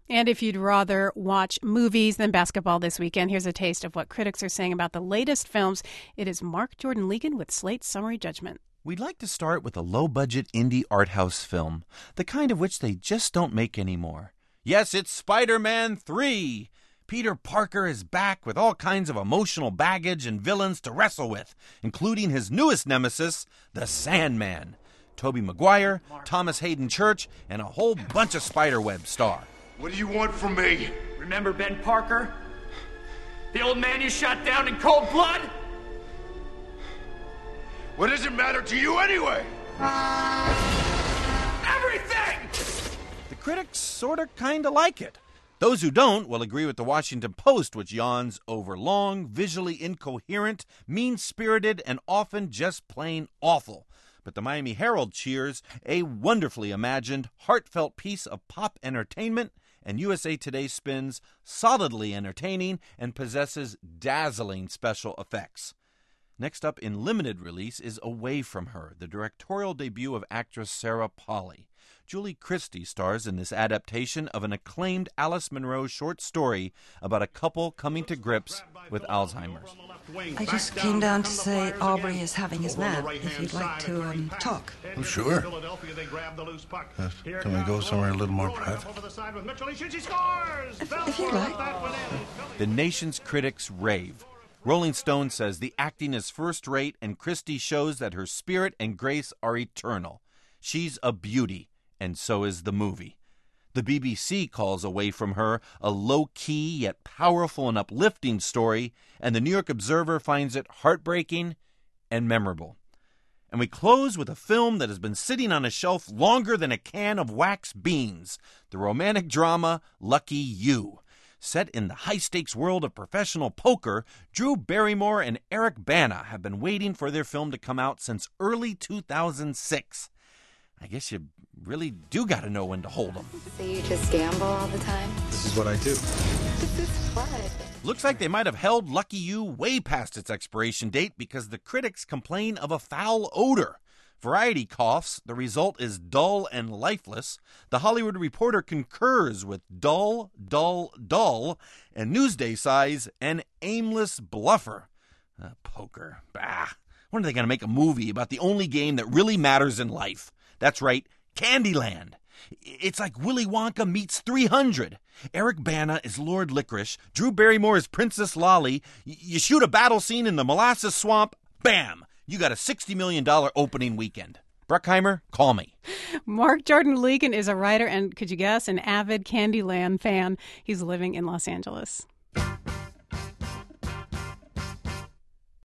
And if you'd rather watch movies than basketball this weekend, here's a taste of what critics are saying about the latest films. It is Mark Jordan Legan with Slate's Summary Judgment. We'd like to start with a low-budget indie art house film, the kind of which they just don't make anymore. Yes, it's Spider-Man 3! Peter Parker is back with all kinds of emotional baggage and villains to wrestle with, including his newest nemesis, the Sandman. Tobey Maguire, Thomas Hayden Church, and a whole bunch of Spiderweb star. What do you want from me? Remember Ben Parker? The old man you shot down in cold blood? What does it matter to you anyway? Everything! The critics sorta kinda like it. Those who don't will agree with the Washington Post, which yawns over long, visually incoherent, mean-spirited, and often just plain awful. But the Miami Herald cheers a wonderfully imagined, heartfelt piece of pop entertainment, and USA Today spins solidly entertaining and possesses dazzling special effects. Next up in limited release is Away from Her, the directorial debut of actress Sarah Polley. Julie Christie stars in this adaptation of an acclaimed Alice Munro short story about a couple coming to grips with Alzheimer's. I just came down to say Aubrey is having his nap, if you'd like to talk. Oh, sure. Can we go somewhere a little more private? If you'd like. The nation's critics rave. Rolling Stone says the acting is first-rate and Christie shows that her spirit and grace are eternal. She's a beauty, and so is the movie. The BBC calls Away from Her a low-key yet powerful and uplifting story, and the New York Observer finds it heartbreaking and memorable. And we close with a film that has been sitting on a shelf longer than a can of wax beans, the romantic drama Lucky You. Set in the high-stakes world of professional poker, Drew Barrymore and Eric Bana have been waiting for their film to come out since early 2006. I guess you really do got to know when to hold them. So you just gamble all the time? This is what I do. This is fun. Looks like they might have held Lucky You way past its expiration date because the critics complain of a foul odor. Variety coughs, the result is dull and lifeless. The Hollywood Reporter concurs with dull, dull, dull, and Newsday sighs an aimless bluffer. Poker. Bah. When are they going to make a movie about the only game that really matters in life? That's right, Candyland. It's like Willy Wonka meets 300. Eric Bana is Lord Licorice. Drew Barrymore is Princess Lolly. You shoot a battle scene in the molasses swamp, bam! You got a $60 million opening weekend. Bruckheimer, call me. Mark Jordan Legan is a writer and, could you guess, an avid Candyland fan. He's living in Los Angeles.